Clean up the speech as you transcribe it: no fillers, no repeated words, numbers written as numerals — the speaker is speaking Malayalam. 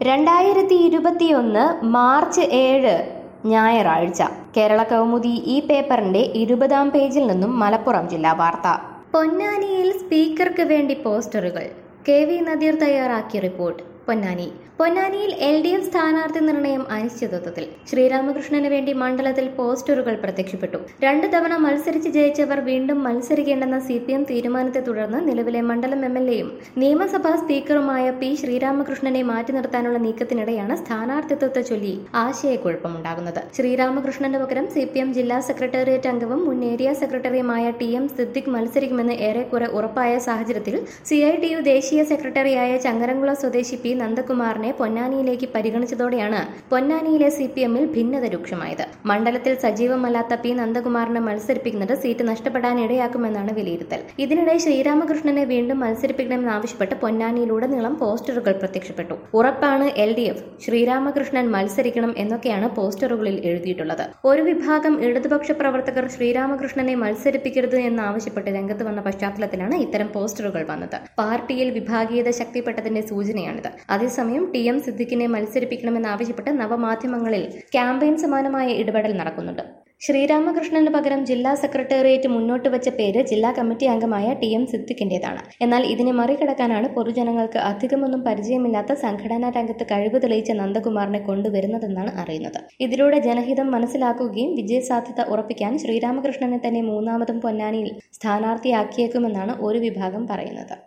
2021 മാർച്ച് 7 ഞായറാഴ്ച കേരള കൗമുദി ഈ പേപ്പറിന്റെ 20-ാം പേജിൽ നിന്നും മലപ്പുറം ജില്ലാ വാർത്ത. പൊന്നാനിയിൽ സ്പീക്കർക്ക് വേണ്ടി പോസ്റ്ററുകൾ. KV നദീർ തയ്യാറാക്കിയ റിപ്പോർട്ട്. പൊന്നാനിയിൽ LDF സ്ഥാനാർത്ഥി നിർണയം അനിശ്ചിതത്വത്തിൽ. ശ്രീരാമകൃഷ്ണന് വേണ്ടി മണ്ഡലത്തിൽ പോസ്റ്ററുകൾ പ്രത്യക്ഷപ്പെട്ടു. 2 തവണ മത്സരിച്ച് ജയിച്ചവർ വീണ്ടും മത്സരിക്കേണ്ടെന്ന CPM തീരുമാനത്തെ തുടർന്ന് നിലവിലെ മണ്ഡലം MLAയും നിയമസഭാ സ്പീക്കറുമായ P. ശ്രീരാമകൃഷ്ണനെ മാറ്റി നിർത്താനുള്ള നീക്കത്തിനിടെയാണ് സ്ഥാനാർത്ഥിത്വത്തെ ചൊല്ലി ആശയക്കുഴപ്പമുണ്ടാകുന്നത്. ശ്രീരാമകൃഷ്ണന് പകരം CPM ജില്ലാ സെക്രട്ടേറിയറ്റ് അംഗവും മുൻ ഏരിയ സെക്രട്ടറിയുമായ TM സിദ്ദിഖ് മത്സരിക്കുമെന്ന് ഏറെക്കുറെ ഉറപ്പായ സാഹചര്യത്തിൽ CITU ദേശീയ സെക്രട്ടറിയായ ചങ്ങരംകുളം സ്വദേശി P. നന്ദകുമാറിനെ പൊന്നാനിയിലേക്ക് പരിഗണിച്ചതോടെയാണ് പൊന്നാനിയിലെ CPMൽ ഭിന്നത രൂക്ഷമായത്. മണ്ഡലത്തിൽ സജീവമല്ലാത്ത P. നന്ദകുമാറിനെ മത്സരിപ്പിക്കുന്നത് സീറ്റ് നഷ്ടപ്പെടാൻ ഇടയാക്കുമെന്നാണ് വിലയിരുത്തൽ. ഇതിനിടെ ശ്രീരാമകൃഷ്ണനെ വീണ്ടും മത്സരിപ്പിക്കണമെന്നാവശ്യപ്പെട്ട് പൊന്നാനിയിലുടനീളം പോസ്റ്ററുകൾ പ്രത്യക്ഷപ്പെട്ടു. ഉറപ്പാണ് LDF, ശ്രീരാമകൃഷ്ണൻ മത്സരിക്കണം എന്നൊക്കെയാണ് പോസ്റ്ററുകളിൽ എഴുതിയിട്ടുള്ളത്. ഒരു വിഭാഗം ഇടതുപക്ഷ പ്രവർത്തകർ ശ്രീരാമകൃഷ്ണനെ മത്സരിപ്പിക്കരുത് എന്നാവശ്യപ്പെട്ട് രംഗത്ത് വന്ന പശ്ചാത്തലത്തിലാണ് ഇത്തരം പോസ്റ്ററുകൾ വന്നത്. പാർട്ടിയിൽ വിഭാഗീയത ശക്തിപ്പെട്ടതിന്റെ സൂചനയാണിത്. അതേസമയം TM സിദ്ദിഖിനെ മത്സരിപ്പിക്കണമെന്നാവശ്യപ്പെട്ട് നവമാധ്യമങ്ങളിൽ ക്യാമ്പയിൻ സമാനമായ ഇടപെടൽ നടക്കുന്നുണ്ട്. ശ്രീരാമകൃഷ്ണന് പകരം ജില്ലാ സെക്രട്ടേറിയറ്റ് മുന്നോട്ട് വെച്ച പേര് ജില്ലാ കമ്മിറ്റി അംഗമായ TM സിദ്ദിഖിന്റേതാണ്. എന്നാൽ ഇതിനെ മറികടക്കാനാണ് പൊതുജനങ്ങൾക്ക് അധികമൊന്നും പരിചയമില്ലാത്ത സംഘടനാ രംഗത്ത് കഴിവ് തെളിയിച്ച നന്ദകുമാറിനെ കൊണ്ടുവരുന്നതെന്നാണ് അറിയുന്നത്. ഇതിലൂടെ ജനഹിതം മനസ്സിലാക്കുകയും വിജയസാധ്യത ഉറപ്പിക്കാൻ ശ്രീരാമകൃഷ്ണനെ തന്നെ മൂന്നാമതും പൊന്നാനിയിൽ സ്ഥാനാർത്ഥിയാക്കിയേക്കുമെന്നാണ് ഒരു വിഭാഗം പറയുന്നത്.